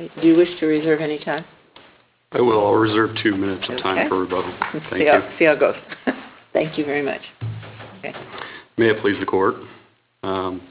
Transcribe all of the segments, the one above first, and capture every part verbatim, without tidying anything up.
Do you wish to reserve any time? I will. I'll reserve two minutes of time Okay. for rebuttal. Let's Thank see how, you. see how it goes. Thank you very much. Okay. May it please the court. Um,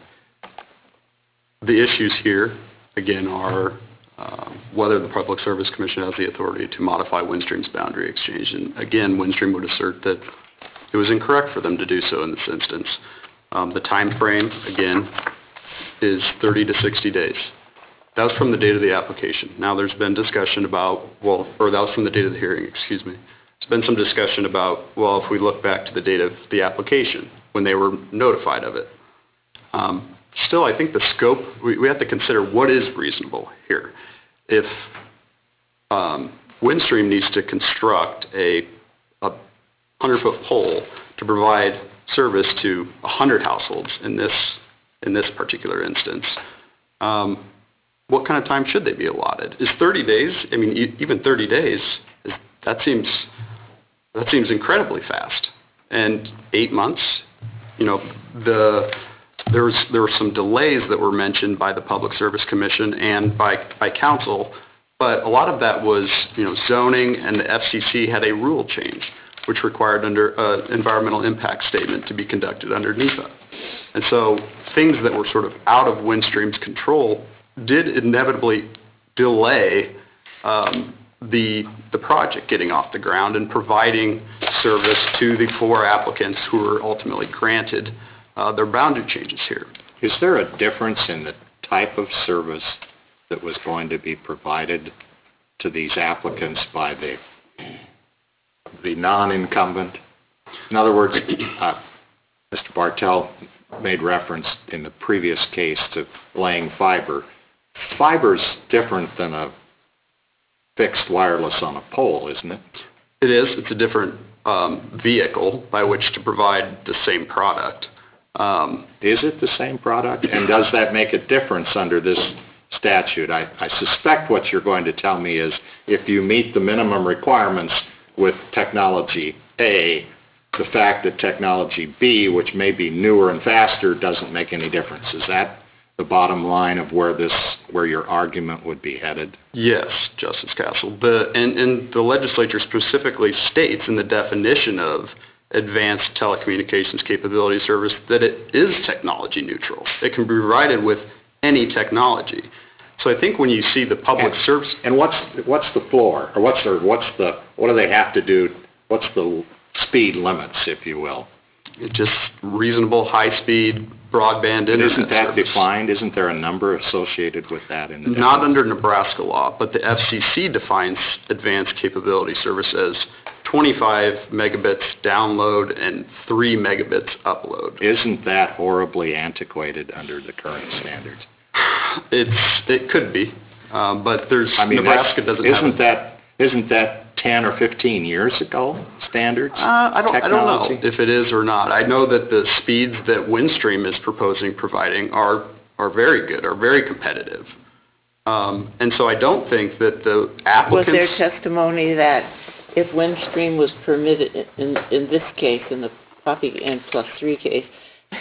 the issues here, again, are uh, whether the Public Service Commission has the authority to modify Windstream's boundary exchange. And again, Windstream would assert that it was incorrect for them to do so in this instance. Um, the time frame, again, is thirty to sixty days. That was from the date of the application. Now there's been discussion about, well, or that was from the date of the hearing, excuse me. There's been some discussion about, well, if we look back to the date of the application, when they were notified of it. Um, still, I think the scope, we, we have to consider what is reasonable here. If um, Windstream needs to construct a hundred-foot pole to provide service to one hundred households in this, in this particular instance, um, what kind of time should they be allotted? Is thirty days, I mean, e even thirty days, is, that seems that seems incredibly fast. And eight months, you know, the there was there were some delays that were mentioned by the Public Service Commission and by by council, but a lot of that was, you know, zoning, and the F C C had a rule change which required under uh, environmental impact statement to be conducted under NEPA. And so things that were sort of out of Windstream's control did inevitably delay um, the, the project getting off the ground and providing service to the four applicants who were ultimately granted uh, their boundary changes here. Is there a difference in the type of service that was going to be provided to these applicants by the, the non-incumbent? In other words, uh, Mister Bartel made reference in the previous case to laying fiber. Fiber's different than a fixed wireless on a pole, isn't it? It is. It's a different um, vehicle by which to provide the same product. Um, is it the same product? And does that make a difference under this statute? I, I suspect what you're going to tell me is if you meet the minimum requirements with technology A, the fact that technology B, which may be newer and faster, doesn't make any difference. Is that the bottom line of where this, where your argument would be headed? Yes, Justice Castle. The, and, and the legislature specifically states in the definition of advanced telecommunications capability service that it is technology neutral. It can be provided with any technology. So I think when you see the public and, service... And what's, what's the floor? Or what's, or what's the, what do they have to do? What's the speed limits, if you will? Just reasonable high-speed broadband internet Isn't that service. defined? Isn't there a number associated with that in the definition? Not under Nebraska law, but the F C C defines advanced capability service as twenty-five megabits download and three megabits upload. Isn't that horribly antiquated under the current standards? It's, it could be, um, but there's, I mean, Nebraska doesn't isn't have that, isn't that ten or fifteen years ago standards? Uh, I don't, I don't technology? know if it is or not. I know that the speeds that Windstream is proposing providing are, are very good, are very competitive. Um, and so I don't think that the applicants... Was there testimony that if Windstream was permitted, in, in this case, in the Poppy N plus three case,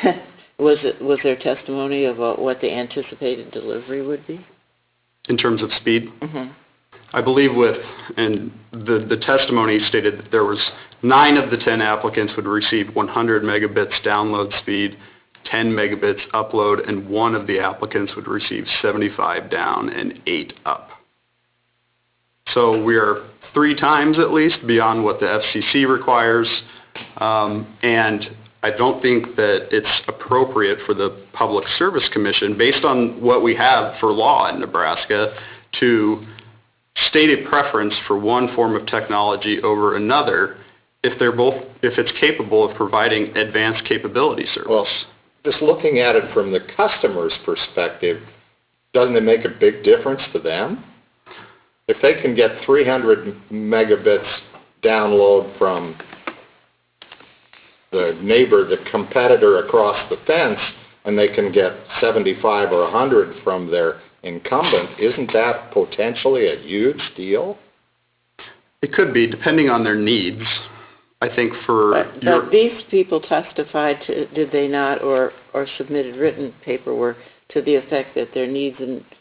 was it, was there testimony about what the anticipated delivery would be? In terms of speed? Mm-hmm. I believe with, and the, the testimony stated that there was nine of the ten applicants would receive one hundred megabits download speed, ten megabits upload, and one of the applicants would receive seventy-five down and eight up. So we are three times at least beyond what the F C C requires, um, and I don't think that it's appropriate for the Public Service Commission, based on what we have for law in Nebraska, to state a preference for one form of technology over another if they're both, if it's capable of providing advanced capability service. Well, just looking at it from the customer's perspective, doesn't it make a big difference to them? If they can get three hundred megabits download from the neighbor, the competitor across the fence, and they can get seventy-five or one hundred from their incumbent, isn't that potentially a huge deal? It could be, depending on their needs. I think for But, your, but these people testified to, did they not, or, or submitted written paperwork to the effect that their needs and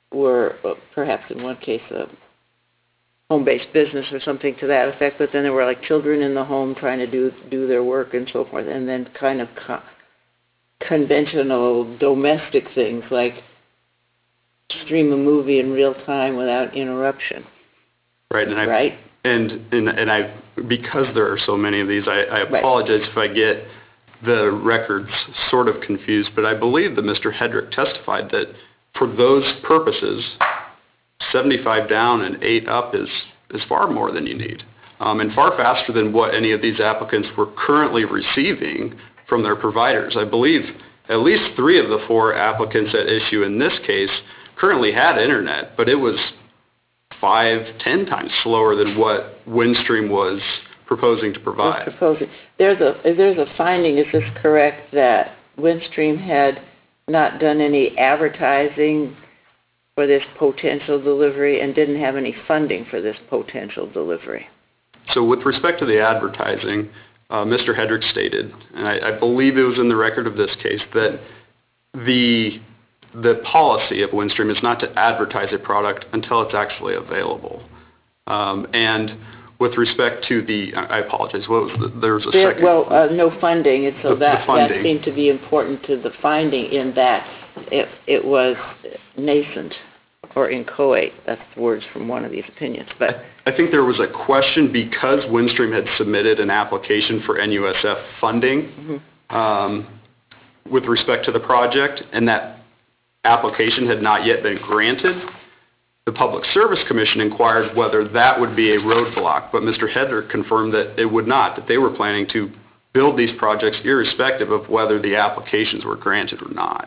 were uh, perhaps in one case a home-based business or something to that effect, but then there were like children in the home trying to do do their work and so forth, and then kind of co- conventional domestic things like stream a movie in real time without interruption. Right, and I, Right? and, and, and I, because there are so many of these, I, I Right. apologize if I get the records sort of confused, but I believe that Mister Hedrick testified that for those purposes, seventy-five down and eight up is, is far more than you need, um, and far faster than what any of these applicants were currently receiving from their providers. I believe at least three of the four applicants at issue in this case currently had internet, but it was five, ten times slower than what Windstream was proposing to Was provide. proposing. There's a there's a finding. Is this correct that Windstream had not done any advertising for this potential delivery and didn't have any funding for this potential delivery? So with respect to the advertising, uh, Mister Hedrick stated, and I, I believe it was in the record of this case, that the the policy of Windstream is not to advertise a product until it's actually available. Um, and with respect to the, I apologize, what was the, there was a There- second. Well, uh, no funding, and so The- the that, that funding. seemed to be important to the finding in that it, it was nascent or inchoate. That's the words from one of these opinions. But I think there was a question because Windstream had submitted an application for N U S F funding Mm-hmm. um, with respect to the project, and that application had not yet been granted. The Public Service Commission inquired whether that would be a roadblock, but Mister Hedrick confirmed that it would not, that they were planning to build these projects irrespective of whether the applications were granted or not.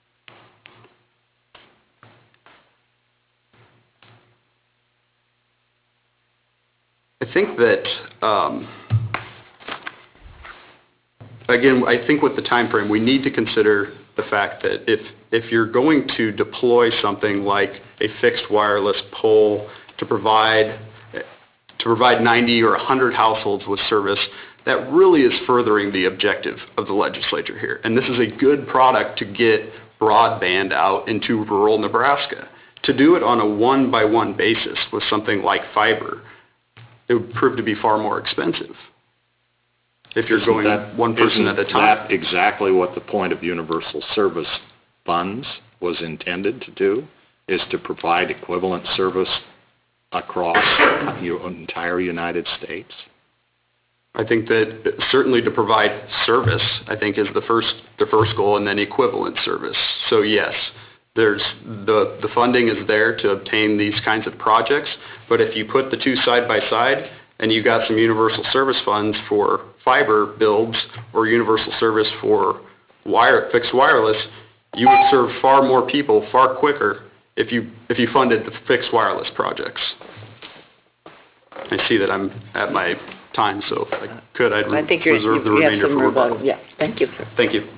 I think that, um, again, I think with the time frame, we need to consider the fact that if, if you're going to deploy something like a fixed wireless pole to provide, to provide ninety or one hundred households with service, that really is furthering the objective of the legislature here. And this is a good product to get broadband out into rural Nebraska. To do it on a one-by-one basis with something like fiber, it would prove to be far more expensive if you're Isn't going that- one person at a Isn't time. that exactly what the point of universal service funds was intended to do, is to provide equivalent service across the entire United States? I think that certainly to provide service, I think, is the first, the first goal, and then equivalent service. So yes, there's, the, the funding is there to obtain these kinds of projects, but if you put the two side by side and you got some universal service funds for fiber builds or universal service for wire, fixed wireless, you would serve far more people far quicker if you, if you funded the fixed wireless projects. I see that I'm at my time, so if I could, I'd I think you're, reserve the you have remainder some for rebuttal. rebuttal. Yeah, thank you, sir. Thank you.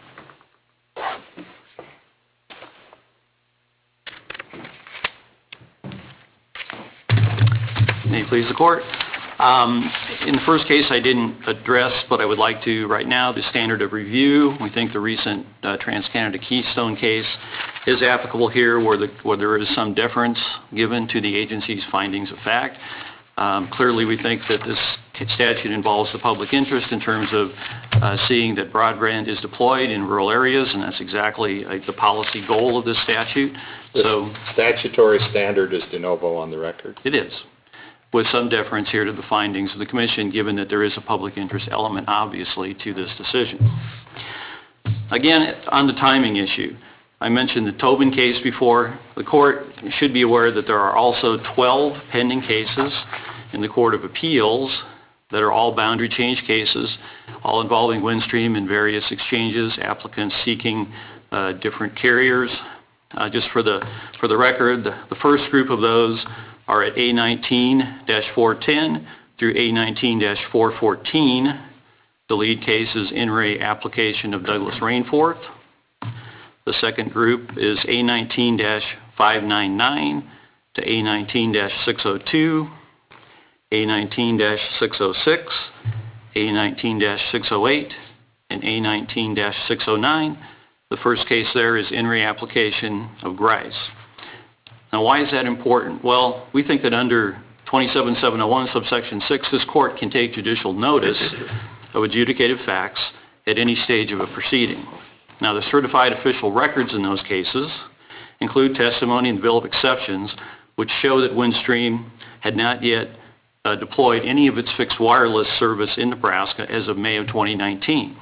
May it please the court. Um, In the first case, I didn't address, but I would like to right now, the standard of review. We think the recent uh, TransCanada Keystone case is applicable here where, the, where there is some deference given to the agency's findings of fact. Um, Clearly, we think that this statute involves the public interest in terms of uh, seeing that broadband is deployed in rural areas, and that's exactly uh, the policy goal of this statute. So The statutory standard is de novo on the record. it is, with some deference here to the findings of the commission, given that there is a public interest element, obviously, to this decision. Again, on the timing issue, I mentioned the Tobin case before. The court should be aware that there are also twelve pending cases in the Court of Appeals that are all boundary change cases, all involving Windstream and various exchanges, applicants seeking uh, different carriers. Uh, just for the, for the record, the, the first group of those are at A nineteen dash four ten through A nineteen dash four fourteen. The lead case is In re application of Douglas Rainforth. The second group is A nineteen dash five ninety-nine to A nineteen dash six oh two, A nineteen dash six oh six, A nineteen dash six oh eight, and A nineteen dash six oh nine. The first case there is In re application of Grice. Now, why is that important? Well, we think that under twenty-seven seven oh one subsection six, this court can take judicial notice of adjudicated facts at any stage of a proceeding. Now, the certified official records in those cases include testimony and bill of exceptions, which show that Windstream had not yet uh, deployed any of its fixed wireless service in Nebraska as of May of twenty nineteen.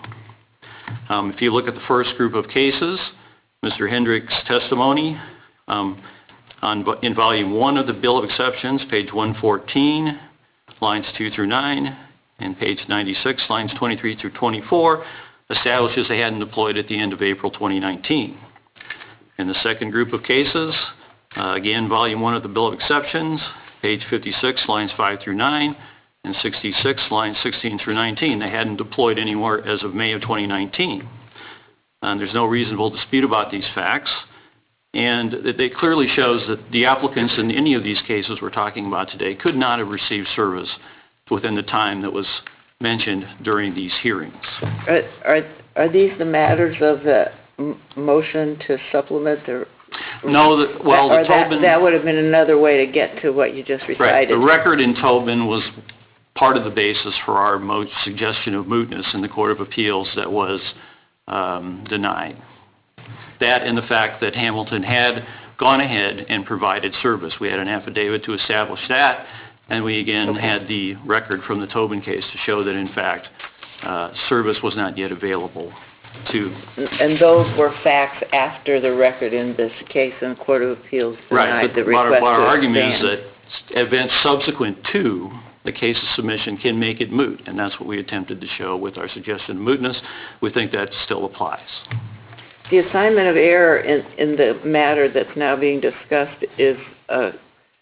Um, if you look at the first group of cases, Mister Hendrick's testimony um, on, in volume one of the bill of exceptions, page one fourteen, lines two through nine, and page ninety-six, lines twenty-three through twenty-four, establishes they hadn't deployed at the end of April twenty nineteen. In the second group of cases, uh, again, volume one of the bill of exceptions, page fifty-six, lines five through nine, and sixty-six, lines sixteen through nineteen. They hadn't deployed anywhere as of May of twenty nineteen. And there's no reasonable dispute about these facts. And it, it clearly shows that the applicants in any of these cases we're talking about today could not have received service within the time that was mentioned during these hearings. Are, are, are these the matters of the m- motion to supplement the? No, the, well, or the that, Tobin... that would have been another way to get to what you just Right. recited. The record in Tobin was part of the basis for our mo- suggestion of mootness in the Court of Appeals that was um, denied. That and the fact that Hamilton had gone ahead and provided service. We had an affidavit to establish that, and we again Okay. had the record from the Tobin case to show that in fact uh, service was not yet available to... And those were facts after the record in this case, and the Court of Appeals Right, denied but the what our, request what our to argument is expand. that events subsequent to the case's submission can make it moot, and that's what we attempted to show with our suggestion of mootness. We think that still applies. The assignment of error in, in the matter that's now being discussed is a,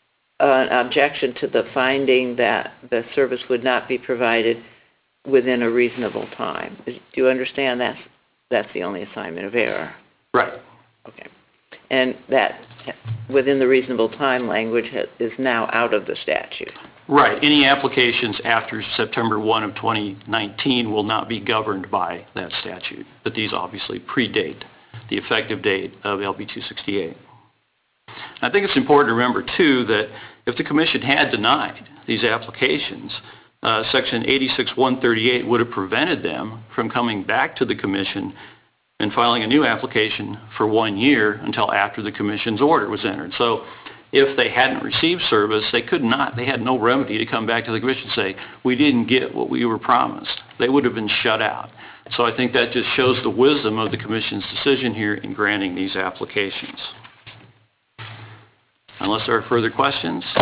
an objection to the finding that the service would not be provided within a reasonable time. Do you understand that's, that's the only assignment of error? Right. Okay. And that within the reasonable time language is now out of the statute. Right. Any applications after September first of twenty nineteen will not be governed by that statute, but these obviously predate the effective date of L B two sixty-eight. I think it's important to remember, too, that if the Commission had denied these applications, uh, Section eighty-six one thirty-eight would have prevented them from coming back to the Commission and filing a new application for one year until after the Commission's order was entered. So if they hadn't received service, they could not, they had no remedy to come back to the Commission and say, we didn't get what we were promised. They would have been shut out. So I think that just shows the wisdom of the Commission's decision here in granting these applications. Unless there are further questions,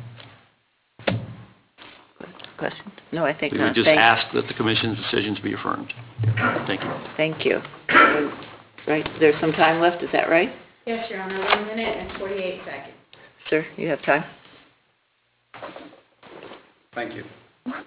Question? No, I think we not. would just Thank- ask that the Commission's decisions be affirmed. Thank you. Thank you. Right, there's some time left, is that right? Yes, Your Honor, one minute and forty-eight seconds. Sir, you have time? Thank you.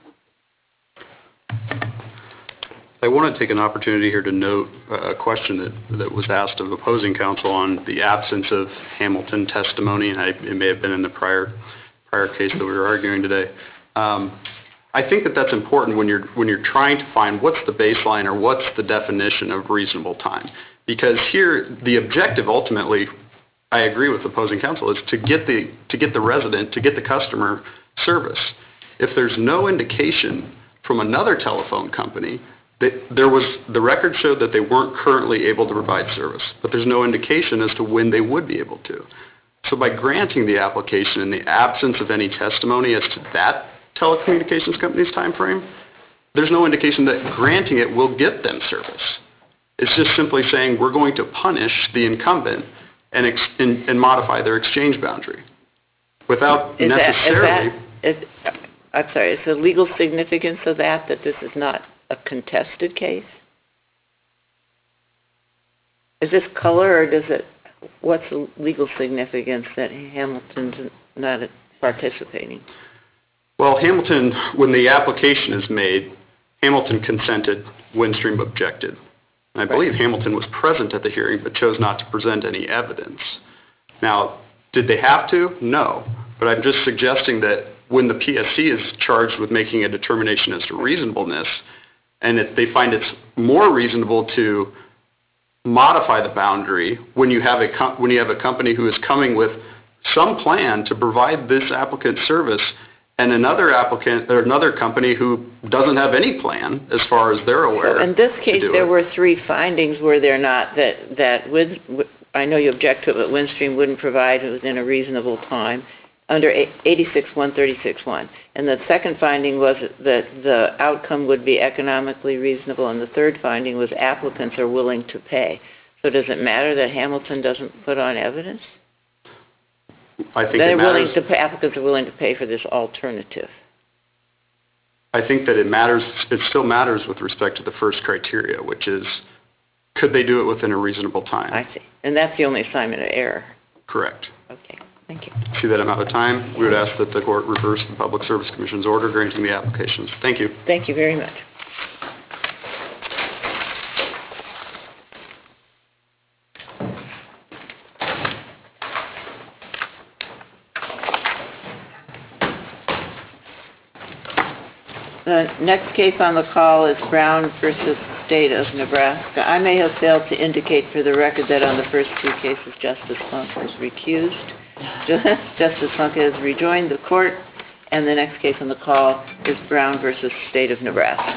I want to take an opportunity here to note a question that, that was asked of opposing counsel on the absence of Hamilton testimony, and I, it may have been in the prior prior case that we were arguing today. Um, I think that that's important when you're when you're trying to find what's the baseline or what's the definition of reasonable time, because here the objective ultimately, I agree with opposing counsel, is to get the to get the resident, to get the customer service. If there's no indication from another telephone company that there was, the record showed that they weren't currently able to provide service, but there's no indication as to when they would be able to. So by granting the application in the absence of any testimony as to that telecommunications company's time frame, there's no indication that granting it will get them service. It's just simply saying we're going to punish the incumbent and, ex, and, and modify their exchange boundary without Is that, necessarily... is that, is, I'm sorry, is the legal significance of that that this is not a contested case? Is this color, or does it, what's the legal significance that Hamilton's not participating? Well, Hamilton, when the application is made, Hamilton consented, Windstream objected. And I believe Hamilton was present at the hearing but chose not to present any evidence. Now, did they have to? No. But I'm just suggesting that when the P S C is charged with making a determination as to reasonableness, and if they find it's more reasonable to modify the boundary when you have a com- when you have a company who is coming with some plan to provide this applicant service, and another applicant, or another company who doesn't have any plan, as far as they're aware, So in this to case, do there it. were three findings, were there not, that, that with, I know you object to it, but Windstream wouldn't provide within a reasonable time under eighty-six one thirty-six one. And the second finding was that the outcome would be economically reasonable, and the third finding was applicants are willing to pay. So does it matter that Hamilton doesn't put on evidence? I think They're it willing matters, to pay, applicants are willing to pay for this alternative. I think that it matters, it still matters with respect to the first criteria, which is, could they do it within a reasonable time? I see. And that's the only assignment of error. Correct. Okay, thank you. See that I'm out of time. We would ask that the court reverse the Public Service Commission's order granting the applications. Thank you. Thank you very much. The next case on the call is Brown versus State of Nebraska. I may have failed to indicate for the record that on the first two cases, Justice Funk was recused. Justice Funk has rejoined the court, and the next case on the call is Brown versus State of Nebraska.